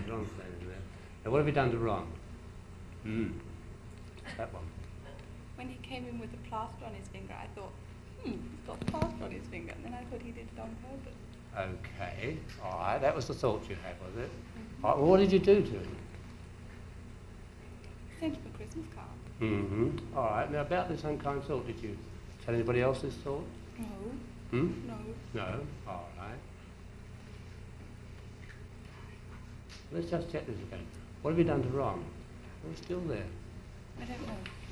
Ron's name in there. Now, what have you done to Ron? That one. When he came in with the plaster on his finger, I thought, he's got plaster on his finger. And then I thought he did it on purpose. Okay, all right, that was the thought you had, was it? All right, well, what did you do to him? Sent him a Christmas card. All right, now about this unkind thought, did you tell anybody else this thought? No. No. No. No? All right. Let's just check this again. What have you done to Ron? Oh, it's still there. I don't know.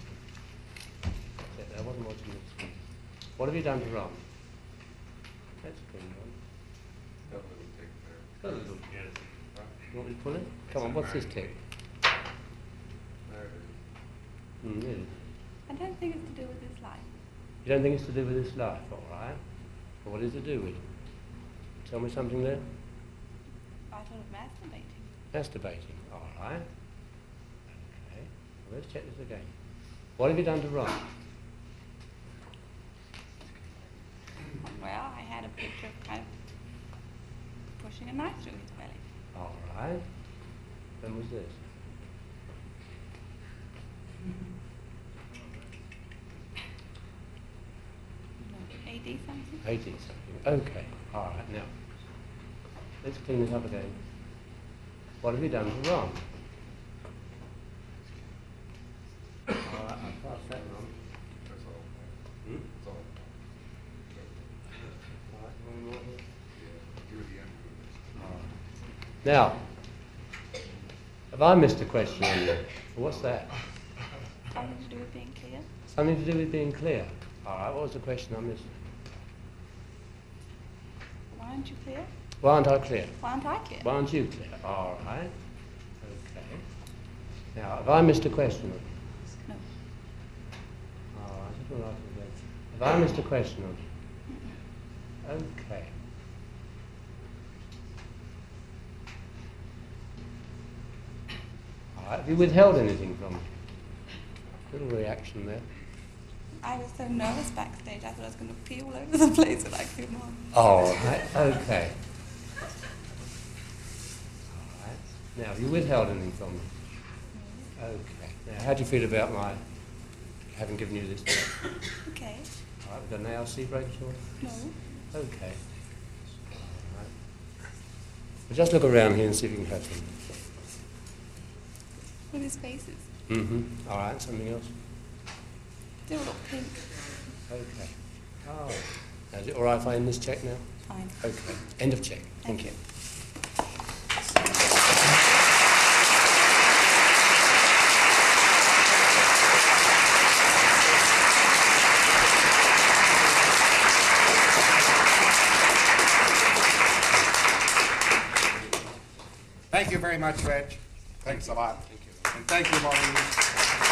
I wasn't watching this. What have you done to Ron? That's a clean one. Got a little tick there. Got a little tick. You want me to pull it? Come on, what's this tick? There it is. Really? I don't think it's to do with his life. You don't think it's to do with this life, all right? But what is it to do with? Tell me something there. I thought of masturbating. Masturbating, all right. Okay, well, let's check this again. What have you done to Ron? Well, I had a picture of kind of pushing a knife through his belly. All right. When was this? AD something. 80 something. Okay. All right. Now, let's clean this up again. What have you done to Ron? All right, I'll pass that on. That's all. Hmm? That's all. All right, one more here. Yeah, give it the end of All right. Now, have I missed a question on you? What's that? Something to do with being clear. Something to do with being clear. All right, what was the question I missed? Why aren't you clear? Why aren't I clear? Why aren't I clear? Why aren't you clear? All right. Okay. Now, have I missed a question? No. All right, I just want to ask you again. Have I missed a question on you? Okay. All right, have you withheld anything from me? Little reaction there. I was so nervous backstage, I thought I was going to pee all over the place when I came on. All right, okay. All right. Now, have you withheld anything from me? Okay. Now, how do you feel about my having given you this check? Okay. All right, with the nail C break short? No. Okay. All right. Well, just look around here and see if you can have something. With his faces. All right, something else? They all look pink. Okay. Oh. Now, is it all right if I end this check now? Fine. Okay. End of check. Thank you. Thank you very much, Reg. Thanks a lot. Thank you. And thank you, Maureen.